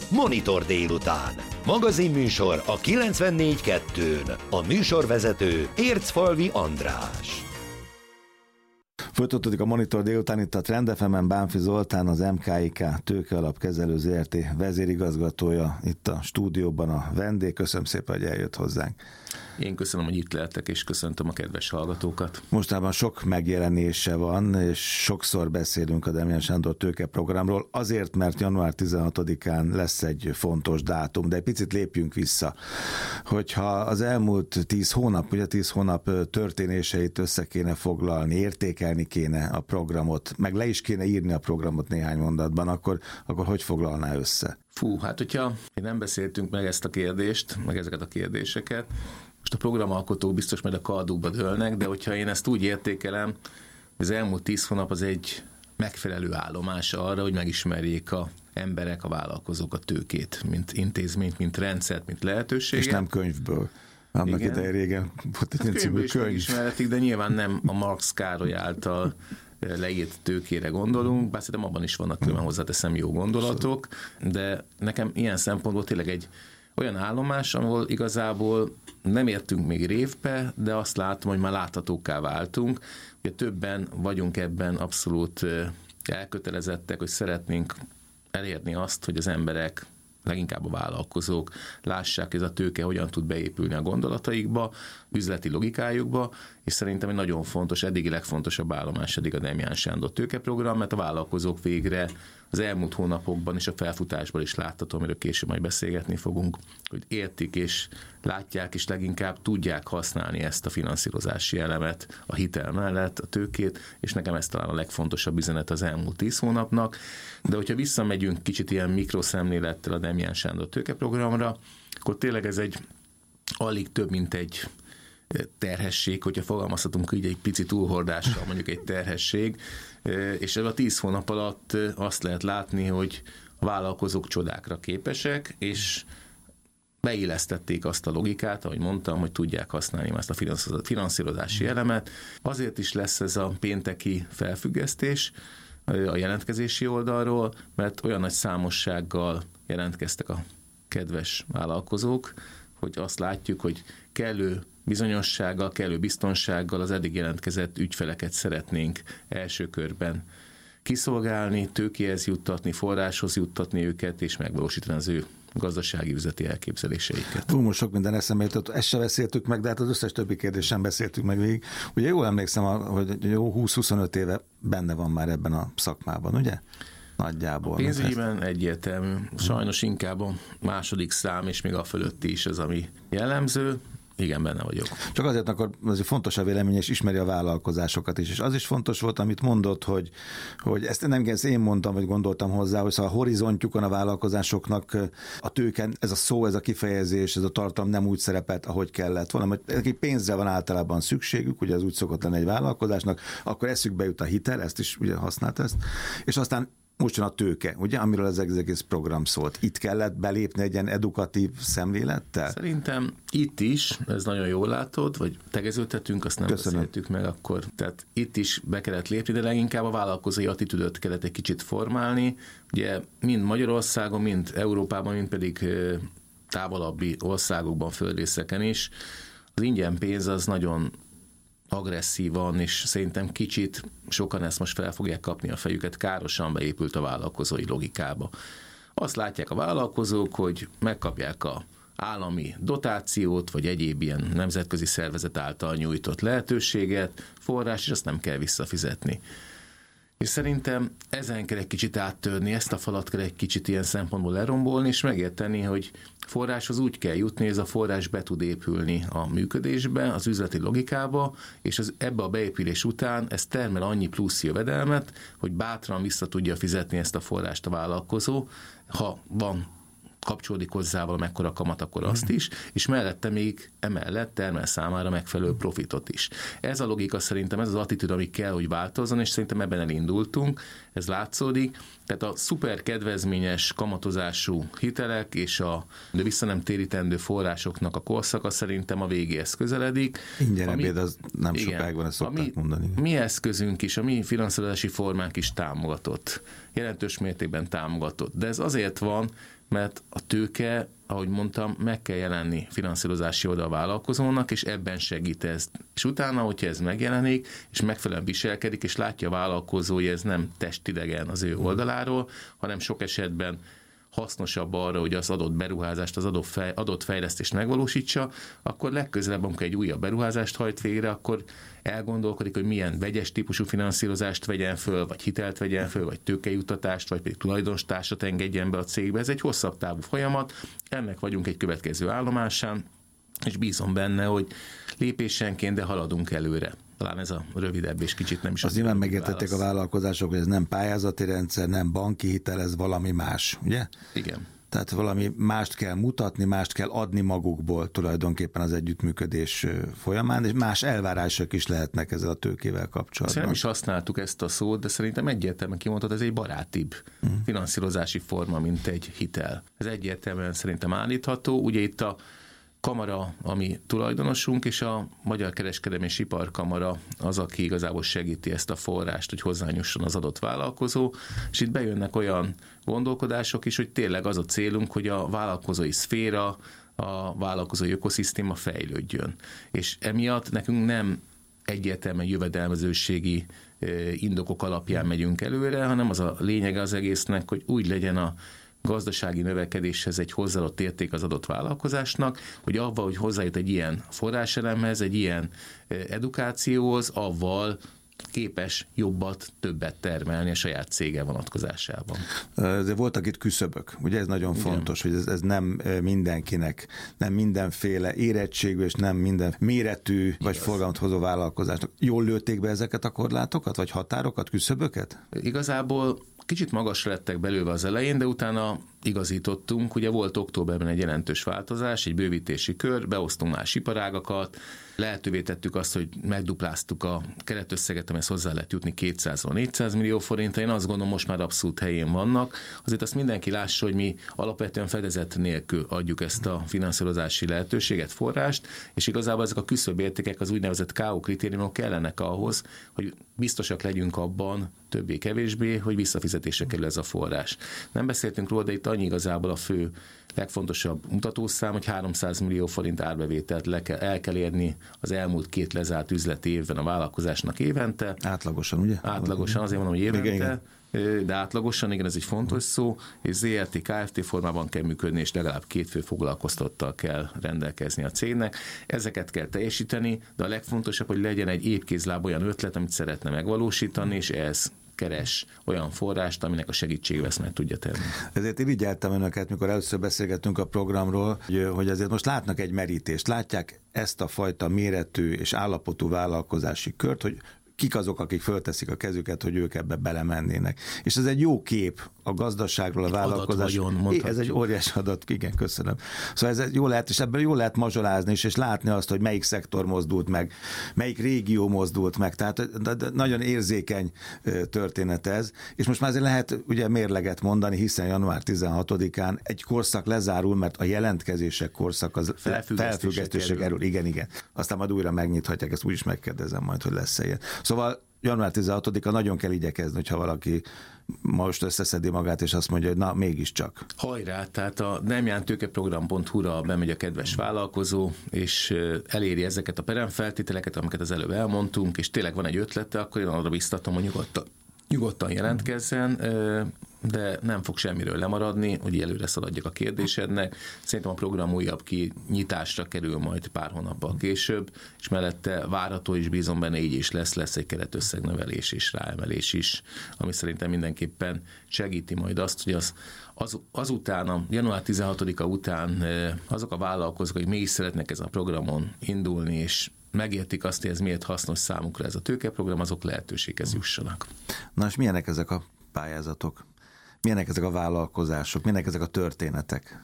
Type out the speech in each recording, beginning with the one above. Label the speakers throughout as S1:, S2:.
S1: Monitor délután. Magazinműsor a 94.2-n. A műsorvezető Ércfalvi András.
S2: Folytatódik a Monitor délután, itt a Trend FM-en Bánfi Zoltán, az MKIK Tőkealapkezelő Zrt. vezérigazgatója, itt a stúdióban a vendég. Köszönöm szépen, hogy eljött hozzánk.
S3: Én köszönöm, hogy itt lehetek, és köszöntöm a kedves hallgatókat.
S2: Mostában sok megjelenése van, és sokszor beszélünk a Demján Sándor tőkeprogramról, azért, mert január 16-án lesz egy fontos dátum, de egy picit lépjünk vissza. Hogyha az elmúlt 10 hónap történéseit össze kéne foglalni, értékelni kéne a programot, meg le is kéne írni a programot néhány mondatban, akkor hogy foglalná össze?
S3: Hát hogyha nem beszéltünk meg ezt a kérdést, meg ezeket a kérdéseket, most a programalkotók biztos majd a kardukba dőlnek, de hogyha én ezt úgy értékelem, az elmúlt 10 hónap az egy megfelelő állomás arra, hogy megismerjék a emberek, a vállalkozók a tőkét, mint intézményt, mint rendszert, mint lehetőséget. És
S2: nem könyvből. Annak idején régen volt egy című könyv.
S3: Megismerhetik, de nyilván nem a Marx Károly által leírt tőkére gondolunk, bár szerintem abban is vannak külön hozzáteszem jó gondolatok, de nekem ilyen szempontból tényleg egy olyan állomás, ahol igazából nem értünk még révbe, de azt látom, hogy már láthatókká váltunk. Ugye többen vagyunk ebben abszolút elkötelezettek, hogy szeretnénk elérni azt, hogy az emberek, leginkább a vállalkozók lássák, ez a tőke hogyan tud beépülni a gondolataikba, üzleti logikájukba, és szerintem egy nagyon fontos, eddigi legfontosabb állomás eddig a Demján Sándor tőkeprogram, mert a vállalkozók végre az elmúlt hónapokban és a felfutásban is látható, amiről később majd beszélgetni fogunk, hogy értik és látják, és leginkább tudják használni ezt a finanszírozási elemet a hitel mellett, a tőkét, és nekem ez talán a legfontosabb üzenet az elmúlt 10 hónapnak. De hogyha visszamegyünk kicsit ilyen mikroszemlélettel a Demján Sándor tőkeprogramra, akkor tényleg ez egy alig több, mint egy terhesség, hogyha fogalmazhatunk így egy pici túlhordással, mondjuk egy terhesség, és ebben a 10 hónap alatt azt lehet látni, hogy a vállalkozók csodákra képesek, és beillesztették azt a logikát, ahogy mondtam, hogy tudják használni ezt a finanszírozási elemet. Azért is lesz ez a pénteki felfüggesztés a jelentkezési oldalról, mert olyan nagy számossággal jelentkeztek a kedves vállalkozók, hogy azt látjuk, hogy kellő bizonyossággal, kellő biztonsággal az eddig jelentkezett ügyfeleket szeretnénk első körben kiszolgálni, tőkéhez juttatni, forráshoz juttatni őket, és megvalósítani az ő gazdasági üzleti elképzeléseiket.
S2: Most sok minden eszembe jutott, ezt sem beszéltük meg, de hát az összes többi kérdést sem beszéltük meg végig. Ugye jól emlékszem, hogy jó 20-25 éve benne van már ebben a szakmában, ugye? Nagyjából.
S3: A pénzügyben egyértelmű. Sajnos inkább a második szám, és még a fölötti is az, ami jellemző. Igen, benne vagyok.
S2: Csak azért akkor azért fontos a vélemény, és ismeri a vállalkozásokat is. És az is fontos volt, amit mondott, hogy ezt nem én mondtam, vagy gondoltam hozzá, hogy szóval a horizontjukon a vállalkozásoknak a tőke, ez a szó, ez a kifejezés, ez a tartalom nem úgy szerepelt, ahogy kellett volna. Mert pénzre van általában szükségük, ugye az úgy szokott lenni egy vállalkozásnak, akkor eszükbe jut a hitel, ezt is ugye használt ezt, és aztán most jön a tőke, ugye, amiről az egész program szólt. Itt kellett belépni egy ilyen edukatív szemlélettel?
S3: Szerintem itt is, ez nagyon jól látod, vagy tegeződhetünk, azt nem beszéltük meg akkor. Tehát itt is be kellett lépni, de leginkább a vállalkozói attitűdöt kellett egy kicsit formálni. Ugye mind Magyarországon, mind Európában, mind pedig távolabbi országokban, földrészeken is. Az ingyen pénz az nagyon agresszívan, és szerintem kicsit sokan ezt most fel fogják kapni a fejüket, károsan beépült a vállalkozói logikába. Azt látják a vállalkozók, hogy megkapják a állami dotációt, vagy egyéb ilyen nemzetközi szervezet által nyújtott lehetőséget, forrás, és azt nem kell visszafizetni. És szerintem ezen kell egy kicsit áttörni, ezt a falat kell egy kicsit ilyen szempontból lerombolni, és megérteni, hogy forráshoz úgy kell jutni, hogy ez a forrás be tud épülni a működésbe, az üzleti logikába, és ebbe a beépülés után ez termel annyi plusz jövedelmet, hogy bátran vissza tudja fizetni ezt a forrást a vállalkozó, ha van kapcsolódik hozzá valamekkora kamat, akkor azt is, és mellette még emellett termel számára megfelelő profitot is. Ez a logika szerintem, ez az attitűd, ami kell, hogy változzon, és szerintem ebben elindultunk, ez látszódik, Tehát a szuper kedvezményes kamatozású hitelek és de vissza nem térítendő forrásoknak a korszaka szerintem a végéhez közeledik.
S2: Ingyen ebéd, az nem sokáig van, ezt szokták mondani.
S3: Mi eszközünk is, a mi finanszírozási formánk is támogatott. Jelentős mértékben támogatott. De ez azért van, mert a tőke, ahogy mondtam, meg kell jelenni finanszírozási oldal a vállalkozónak, és ebben segít ez. És utána, hogyha ez megjelenik, és megfelelően viselkedik, és látja a vállalkozó, hogy ez nem testidegen az ő oldaláról, hanem sok esetben hasznosabb arra, hogy az adott beruházást, az adott fejlesztést megvalósítsa, akkor legközelebb, amikor egy újabb beruházást hajt végre, akkor elgondolkodik, hogy milyen vegyes típusú finanszírozást vegyen föl, vagy hitelt vegyen föl, vagy tőkejutatást, vagy pedig tulajdonostársat engedjen be a cégbe. Ez egy hosszabb távú folyamat, ennek vagyunk egy következő állomásán, és bízom benne, hogy lépésenként, de haladunk előre. Talán ez a rövidebb és kicsit nem is
S2: az nyilván megértették a vállalkozások, hogy ez nem pályázati rendszer, nem banki hitel, ez valami más, ugye?
S3: Igen.
S2: Tehát valami mást kell mutatni, mást kell adni magukból tulajdonképpen az együttműködés folyamán, és más elvárások is lehetnek ezzel a tőkével kapcsolatban.
S3: Nem is használtuk ezt a szót, de szerintem egyértelműen kimondtad, ez egy barátibb finanszírozási forma, mint egy hitel. Ez egyértelműen szerintem állítható. Ugye itt a kamara, ami tulajdonosunk, és a Magyar Kereskedelmi és Iparkamara az, aki igazából segíti ezt a forrást, hogy hozzányusson az adott vállalkozó, és itt bejönnek olyan gondolkodások is, hogy tényleg az a célunk, hogy a vállalkozói szféra, a vállalkozói ökoszisztéma fejlődjön. És emiatt nekünk nem egyértelműen jövedelmezőségi indokok alapján megyünk előre, hanem az a lényege az egésznek, hogy úgy legyen a gazdasági növekedéshez egy hozzáadott érték az adott vállalkozásnak, hogy avval, hogy hozzájut egy ilyen forráselemhez, egy ilyen edukációhoz, avval képes jobbat, többet termelni a saját cége vonatkozásában.
S2: De voltak itt küszöbök, ugye ez nagyon fontos, hogy ez nem mindenkinek, nem mindenféle érettségű, és nem minden méretű, vagy forgalmat hozó vállalkozásnak. Jól lőtték be ezeket a korlátokat, vagy határokat, küszöböket?
S3: Igazából kicsit magasra lettek belőle az elején, de utána igazítottunk. Ugye volt októberben egy jelentős változás, egy bővítési kör, beosztunk más iparágakat, lehetővé tettük azt, hogy megdupláztuk a keretösszeget, amihez hozzá lehet jutni 200-400 millió forintra. Én azt gondolom, most már abszolút helyén vannak. Azért azt mindenki lássa, hogy mi alapvetően fedezet nélkül adjuk ezt a finanszírozási lehetőséget, forrást, és igazából ezek a küszöbértékek, az úgynevezett KO kritériumok kellenek ahhoz, hogy biztosak legyünk abban, többé-kevésbé, hogy visszafizetésre kerül ez a forrás. Nem beszéltünk róla, de itt annyi igazából a fő legfontosabb mutatószám, hogy 300 millió forint árbevételt el kell érni az elmúlt 2 lezárt üzleti évben a vállalkozásnak évente.
S2: Átlagosan, ugye?
S3: Átlagosan, azért mondom, hogy évente. De átlagosan, igen, ez egy fontos szó, és ZRT, Kft. Formában kell működni, és legalább 2 fő foglalkoztatottal kell rendelkezni a cégnek. Ezeket kell teljesíteni, de a legfontosabb, hogy legyen egy épkézláb olyan ötlet, amit szeretne megvalósítani, és ez keres olyan forrást, aminek a segítségével ezt meg tudja tenni.
S2: Ezért irigyeltem önöket, mikor először beszélgettünk a programról, hogy azért most látnak egy merítést, látják ezt a fajta méretű és állapotú vállalkozási kört, hogy kik azok, akik fölteszik a kezüket, hogy ők ebbe belemennének. És ez egy jó kép a gazdaságról, a vállalkozás. Ez egy óriási adat, igen, köszönöm. Szóval ez jó lehet, és ebből jól lehet mazsolázni is, és látni azt, hogy melyik szektor mozdult meg, melyik régió mozdult meg. Tehát nagyon érzékeny történet ez. És most már azért lehet ugye mérleget mondani, hiszen január 16-án egy korszak lezárul, mert a jelentkezések korszak az felfüggesztésre kerül. Igen. Aztán majd újra megnyithatják, ezt úgyis megkérdezem majd, hogy lesz ilyen. Szóval január 16-a nagyon kell igyekezni, hogyha valaki most összeszedi magát, és azt mondja, hogy na, mégiscsak.
S3: Hajrá, tehát a nemjántőkeprogram.hu-ra bemegy a kedves vállalkozó, és eléri ezeket a peremfeltételeket, amiket az előbb elmondtunk, és tényleg van egy ötlete, akkor én arra biztatom, hogy nyugodtan jelentkezzen, de nem fog semmiről lemaradni, hogy előre szaladjak a kérdésednek. Szerintem a program újabb kinyitásra kerül majd pár hónappal később, és mellette várható is, bízom benne, így is lesz egy keretösszegnövelés és ráemelés is, ami szerintem mindenképpen segíti majd azt, hogy azután, a január 16-a után azok a vállalkozók, akik mégis szeretnek ezen a programon indulni, és megértik azt, hogy ez miért hasznos számukra ez a tőkeprogram, azok lehetőséghez jussanak.
S2: Na és milyenek ezek a pályázatok? Milyenek ezek a vállalkozások? Milyenek ezek a történetek?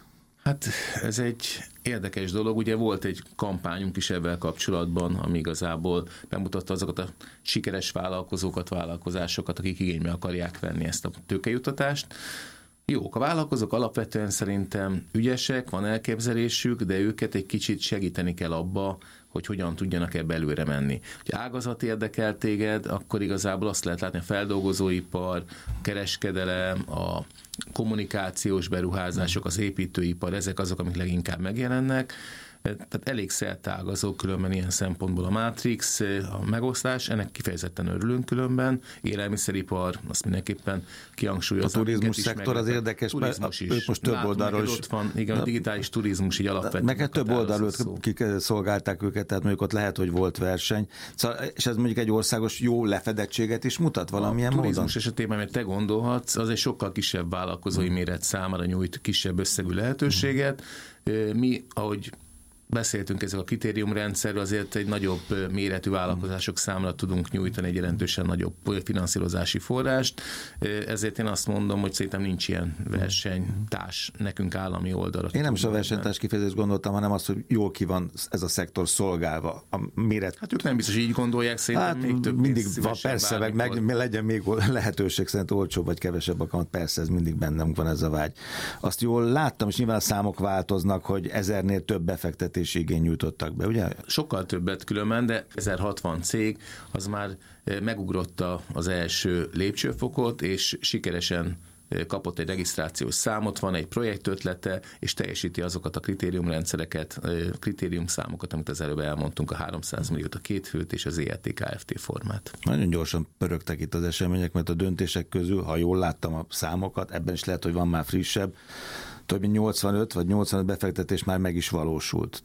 S3: Hát ez egy érdekes dolog, ugye volt egy kampányunk is ebben kapcsolatban, ami igazából bemutatta azokat a sikeres vállalkozókat, vállalkozásokat, akik igénybe akarják venni ezt a tőkejuttatást. Jók a vállalkozók, alapvetően szerintem ügyesek, van elképzelésük, de őket egy kicsit segíteni kell abba, hogy hogyan tudjanak ebbe előre menni. Ha ágazat érdekel téged, akkor igazából azt lehet látni, a feldolgozóipar, a kereskedelem, a kommunikációs beruházások, az építőipar, ezek azok, amik leginkább megjelennek. Tehát elég szertágazó különben ilyen szempontból a Matrix, a megosztás, ennek kifejezetten örülünk különben. Élelmiszeripar, azt mindenképpen kihangsúlyozom.
S2: A turizmus szektor az érdekes,
S3: turizmus is.
S2: Ők most több oldalról is.
S3: Ott van, igen, a digitális turizmus így alapvetően.
S2: Neked több oldalról kiszolgálták őket, tehát mondjuk ott lehet, hogy volt verseny. Szóval, és ez mondjuk egy országos jó lefedettséget is mutat valamilyen módon?
S3: A turizmus esetében, mert te gondolhatsz, az egy sokkal kisebb vállalkozói méret számára nyújt kisebb összegű lehetőséget. Mi, ahogy beszéltünk ezek a kritériumrendszerről, azért egy nagyobb méretű vállalkozások számára tudunk nyújtani egy jelentősen nagyobb finanszírozási forrást, ezért én azt mondom, hogy szerintem nincs ilyen versenytárs nekünk állami oldalra.
S2: Én nem is a versenytárs kifejezést gondoltam, hanem azt, hogy jól ki van ez a szektor szolgálva. A méret...
S3: Hát ők nem biztos így gondolják, szerintem
S2: hát
S3: még több
S2: mindig van, persze, meg legyen még lehetőség szerint olcsóbb vagy kevesebb a kamat, persze ez mindig bennem van ez a vágy. Azt jól láttam, és nyilván a számok változnak, hogy 1000-nél több befektetés igény nyújtottak be, ugye?
S3: Sokkal többet különben, de 1060 cég az már megugrotta az első lépcsőfokot, és sikeresen kapott egy regisztrációs számot, van egy projektötlete, és teljesíti azokat a kritériumrendszereket, kritériumszámokat, amit az előbb elmondtunk, a 300 milliót, a 2 főt és az ELT Kft. Formát.
S2: Nagyon gyorsan pörögtek itt az események, mert a döntések közül, ha jól láttam a számokat, ebben is lehet, hogy van már frissebb, több mint 85 vagy 85 befektetés már meg is valósult,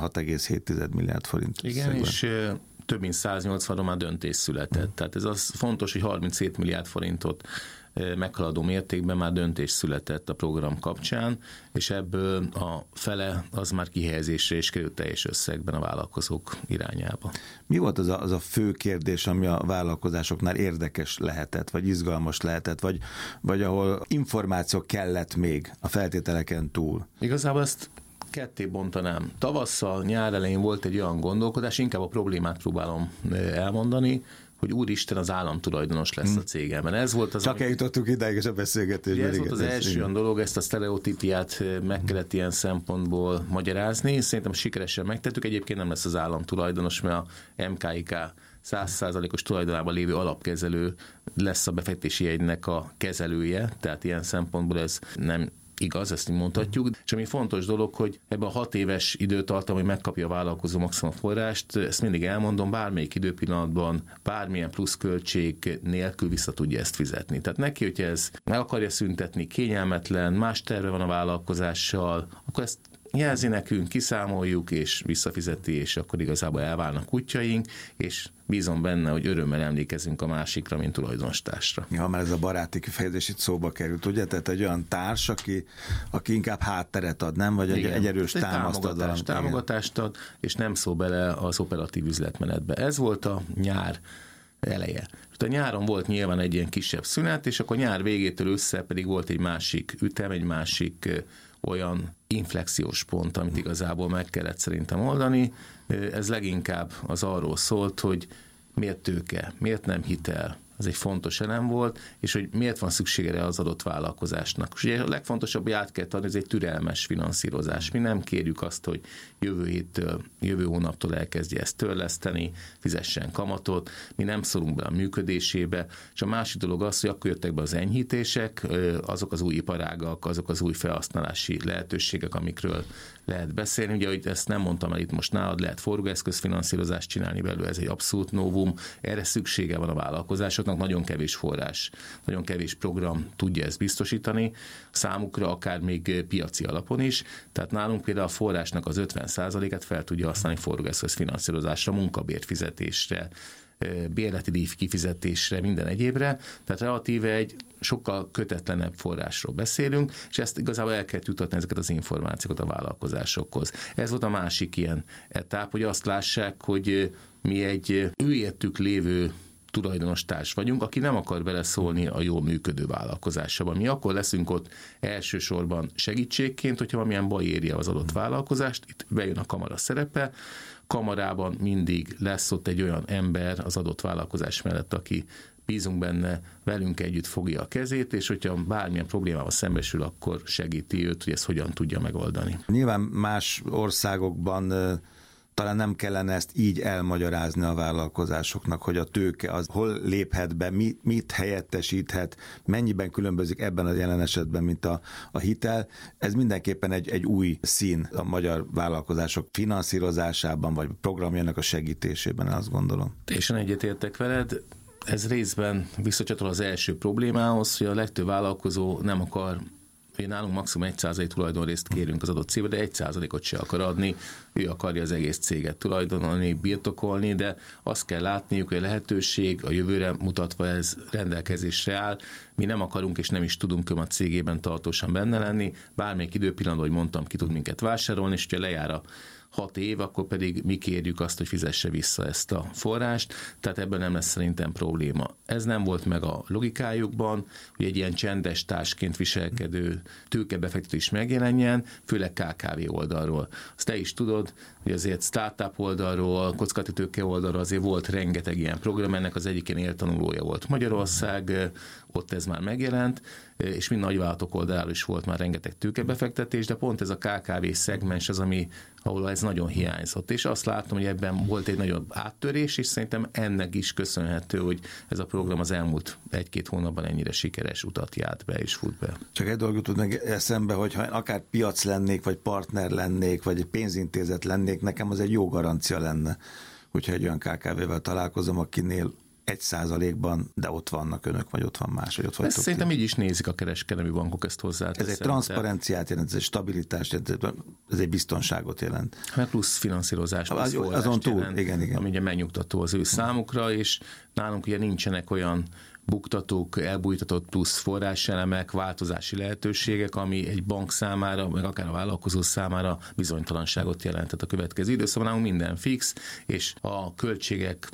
S2: 16,7 milliárd forint.
S3: Igen, összegben. És több mint 180-ról már döntés született. Tehát ez az fontos, hogy 37 milliárd forintot meghaladó mértékben már döntés született a program kapcsán, és ebből a fele az már kihelyezésre is került teljes összegben a vállalkozók irányába.
S2: Mi volt az a fő kérdés, ami a vállalkozásoknál érdekes lehetett, vagy izgalmas lehetett, vagy ahol információ kellett még a feltételeken túl?
S3: Igazából ezt ketté bontanám. Tavasszal, nyár elején volt egy olyan gondolkodás, inkább a problémát próbálom elmondani, hogy úristen, az államtulajdonos lesz a cégemben. Ez volt az,
S2: csak eljutottuk idáig és a beszélgetésben.
S3: Ez volt az első olyan dolog, ezt a sztereotípiát meg kellett ilyen szempontból magyarázni. Szerintem sikeresen megtettük. Egyébként nem lesz az államtulajdonos, mert a MKIK 100%-os tulajdonában lévő alapkezelő lesz a befektetési jegynek a kezelője, tehát ilyen szempontból ez nem igaz, ezt így mondhatjuk, és ami fontos dolog, hogy ebben a 6 éves időtartam, hogy megkapja a vállalkozó maximum forrást, ezt mindig elmondom, bármelyik időpillanatban, bármilyen pluszköltség nélkül vissza tudja ezt fizetni. Tehát neki, hogyha ez meg akarja szüntetni, kényelmetlen, más terve van a vállalkozással, akkor ezt jelzi nekünk, kiszámoljuk, és visszafizeti, és akkor igazából elválnak útjaink, és bízom benne, hogy örömmel emlékezünk a másikra, mint tulajdonostársra.
S2: Ja, mert ez a baráti kifejezés itt szóba került, ugye? Tehát egy olyan társ, aki inkább hátteret ad, nem? Vagy egy erős támaszt ad.
S3: Támogatást ad, és nem szól bele az operatív üzletmenetbe. Ez volt a nyár eleje. A nyáron volt nyilván egy ilyen kisebb szünet, és akkor nyár végétől össze pedig volt egy másik ütem, egy másik olyan inflexiós pont, amit igazából meg kellett szerintem oldani. Ez leginkább az arról szólt, hogy miért tőke, miért nem hitel, ez egy fontos elem volt, és hogy miért van szüksége az adott vállalkozásnak. És ugye a legfontosabb, hogy át kell adni, ez egy türelmes finanszírozás. Mi nem kérjük azt, hogy jövő hónaptól elkezdje ezt törleszteni, fizessen kamatot, mi nem szorunk be a működésébe, és a másik dolog az, hogy akkor jöttek be az enyhítések, azok az új iparágak, azok az új felhasználási lehetőségek, amikről lehet beszélni. Ugye, hogy ezt nem mondtam el itt most nálad, lehet forgóeszközfinanszírozást csinálni belőle, ez egy abszolút novum, erre szüksége van a vállalkozásoknak, nagyon kevés forrás, nagyon kevés program tudja ezt biztosítani, számukra akár még piaci alapon is, tehát nálunk például a forrásnak az 50%-át fel tudja használni forgóeszközfinanszírozásra, munkabérfizetésre, bérleti díj kifizetésre, minden egyébre, tehát relatíve egy sokkal kötetlenebb forrásról beszélünk, és ezt igazából el kell jutatni ezeket az információkat a vállalkozásokhoz. Ez volt a másik ilyen etap, hogy azt lássák, hogy mi egy ő értük lévő tulajdonos társ vagyunk, aki nem akar beleszólni a jól működő vállalkozásában. Mi akkor leszünk ott elsősorban segítségként, hogyha valamilyen baj érje az adott vállalkozást, itt bejön a kamara szerepe, kamarában mindig lesz ott egy olyan ember az adott vállalkozás mellett, aki bízunk benne, velünk együtt fogja a kezét, és hogyha bármilyen problémával szembesül, akkor segíti őt, hogy ezt hogyan tudja megoldani.
S2: Nyilván más országokban talán nem kellene ezt így elmagyarázni a vállalkozásoknak, hogy a tőke az hol léphet be, mit helyettesíthet, mennyiben különbözik ebben a jelen esetben, mint a hitel. Ez mindenképpen egy új szín a magyar vállalkozások finanszírozásában, vagy programjának a segítésében, azt gondolom.
S3: Teljesen egyetértek veled. Ez részben visszacsatol az első problémához, hogy a legtöbb vállalkozó nem akar, hogy nálunk maximum 1% tulajdonrészt kérünk az adott cégbe, de 1%-ot se akar adni, ő akarja az egész céget tulajdonolni, birtokolni, de azt kell látniuk, hogy a lehetőség a jövőre mutatva ez rendelkezésre áll. Mi nem akarunk és nem is tudunk a cégében tartósan benne lenni, bármelyik időpillanatban, hogy mondtam, ki tud minket vásárolni, és ha lejár a 6 év, akkor pedig mi kérjük azt, hogy fizesse vissza ezt a forrást, tehát ebben nem lesz szerintem probléma. Ez nem volt meg a logikájukban, hogy egy ilyen csendes társként viselkedő tőkebefektető is megjelenjen, főleg KKV oldalról. Azt te is tudod, hogy azért startup oldalról, kockázati tőke oldalról azért volt rengeteg ilyen program, ennek az egyik ilyen éltanulója volt Magyarország, ott ez már megjelent, és mind nagyvállalatok oldaláról is volt már rengeteg tőkebefektetés, de pont ez a KKV szegmens az, ahol ez nagyon hiányzott. És azt látom, hogy ebben volt egy nagyobb áttörés, és szerintem ennek is köszönhető, hogy ez a program az elmúlt 1-2 hónapban ennyire sikeres utat járt be és fut be.
S2: Csak egy dolgot tudnak eszembe, hogy ha akár piac lennék, vagy partner lennék, vagy egy pénzintézet lennék, nekem az egy jó garancia lenne, hogyha egy olyan KKV-vel találkozom, akinél 1%-ban, de ott vannak önök, vagy ott van más, vagy ott vagytok.
S3: Szerintem így is nézik a kereskedelmi bankok ezt hozzá.
S2: Ez egy transzparenciát jelent, ez egy stabilitást jelent, ez egy biztonságot jelent.
S3: Mert plusz finanszírozás, plusz
S2: azon túl,
S3: jelent,
S2: igen.
S3: Ami ugye megnyugtató az ő számukra, és nálunk ugye nincsenek olyan buktatók, elbújtatott plusz forráselemek, változási lehetőségek, ami egy bank számára, meg akár a vállalkozó számára bizonytalanságot jelentett a következő időszakban. Nálunk minden fix, és a költségek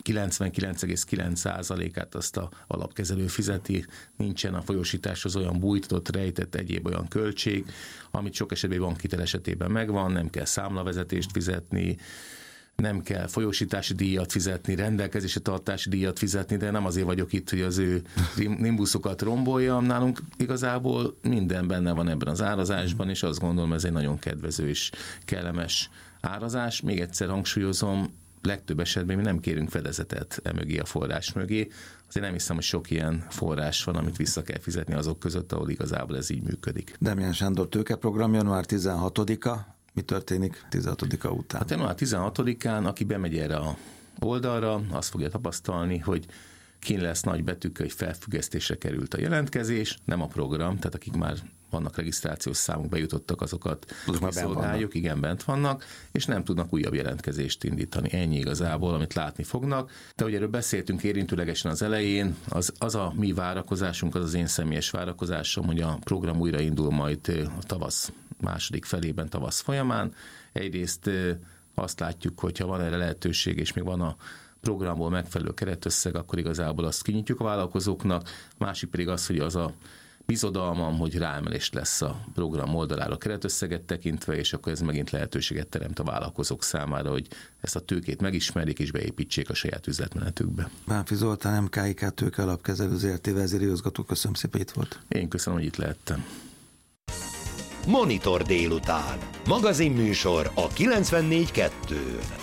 S3: 99,9%-át azt a alapkezelő fizeti, nincsen a folyósításhoz olyan bújtatott, rejtett egyéb olyan költség, amit sok esetben bankhitel esetében megvan, nem kell számlavezetést fizetni, nem kell folyósítási díjat fizetni, rendelkezésre tartási díjat fizetni, de nem azért vagyok itt, hogy az ő nimbuszokat romboljam. Nálunk igazából minden benne van ebben az árazásban, és azt gondolom, ez egy nagyon kedvező és kellemes árazás. Még egyszer hangsúlyozom, legtöbb esetben mi nem kérünk fedezetet emögé a forrás mögé. Azért nem hiszem, hogy sok ilyen forrás van, amit vissza kell fizetni azok között, ahol igazából ez így működik.
S2: Demján Sándor tőkeprogram január 16-a. Mi történik 16-a után?
S3: Hát január 16-án, aki bemegy erre a oldalra, azt fogja tapasztalni, hogy kin lesz nagy betűkkel, hogy felfüggesztésre került a jelentkezés, nem a program, tehát akik már vannak regisztrációs számok, bejutottak, azokat szolgáljuk, igen, bent vannak, és nem tudnak újabb jelentkezést indítani. Ennyi igazából, amit látni fognak. De ugye erről beszéltünk érintőlegesen az elején, az a mi várakozásunk, az én személyes várakozásom, hogy a program újraindul majd a tavasz második felében, tavasz folyamán. Egyrészt azt látjuk, hogyha van erre lehetőség, és még van a programból megfelelő keretösszeg, akkor igazából azt kinyitjuk a vállalkozóknak. Másik pedig az, hogy az a bizodalmam, hogy ráemelés lesz a program oldalára keretösszeget tekintve, és akkor ez megint lehetőséget teremt a vállalkozók számára, hogy ezt a tőkét megismerjék és beépítsék a saját üzletmenetükbe.
S2: Bánfi Zoltán, MKIK Tőke Alapkezelő Zrt. Vezérigazgató, köszönöm szépen, itt volt.
S3: Én köszönöm, hogy itt lehettem.
S1: Monitor délután. Magazinműsor a 94.2-n.